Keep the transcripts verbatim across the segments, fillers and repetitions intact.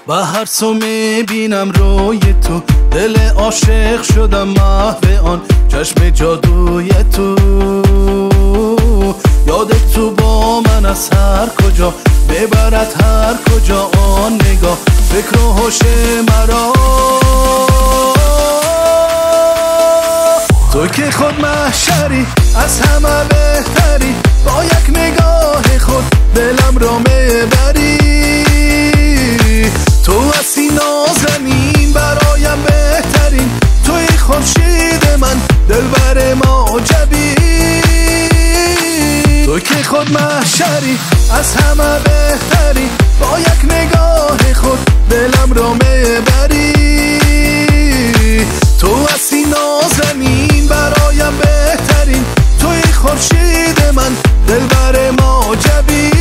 و هر سو میبینم روی تو دل عاشق شدم محو آن چشم جادوی تو. یادت تو با من از هر کجا ببرد هر کجا آن نگاه فکر و هوش مرا. تو که خود محشری از همه بهتری با یک نگاه خود دلم را میبری. تو هستی نازنین برایم بهترین توی خورشید من دلبر معجبی. تو که خود محشری از همه بهتری با یک نگاه خود دلم را میبری. تو هستی نازنین برایم بهترین توی خورشید من دلبر معجبی.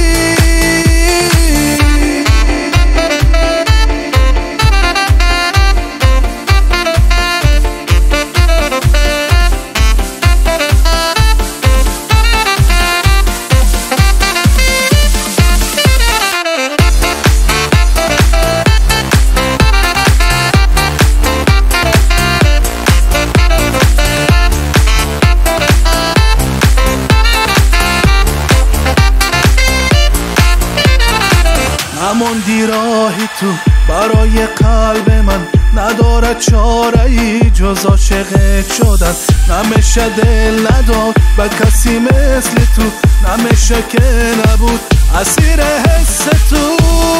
نماندی راهی تو برای قلب من ندارد چاره ای جز عاشقت شدن. نمیشه دل نداد به کسی مثل تو نمیشه که نبود اسیر حس تو.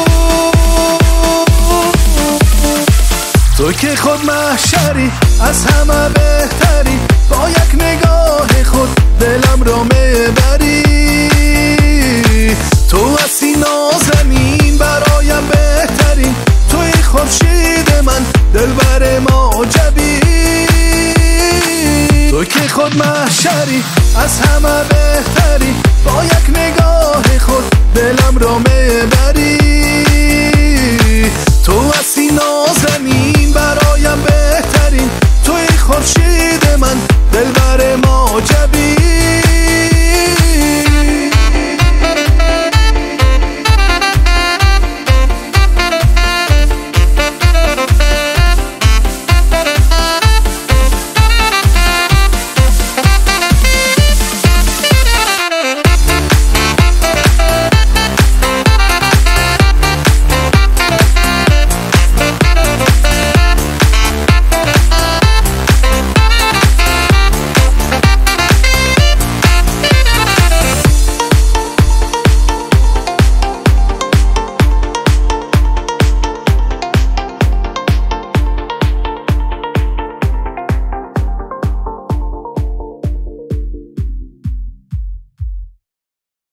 تو که خود محشری از همه بهتری با یک نگاه خود دلم را میبری. تو هستی نازنین برایم بهترین توی خورشید من دلبر معجبی. تو که خود محشری از همه بهتری با یک نگاه خود دلم را میبری.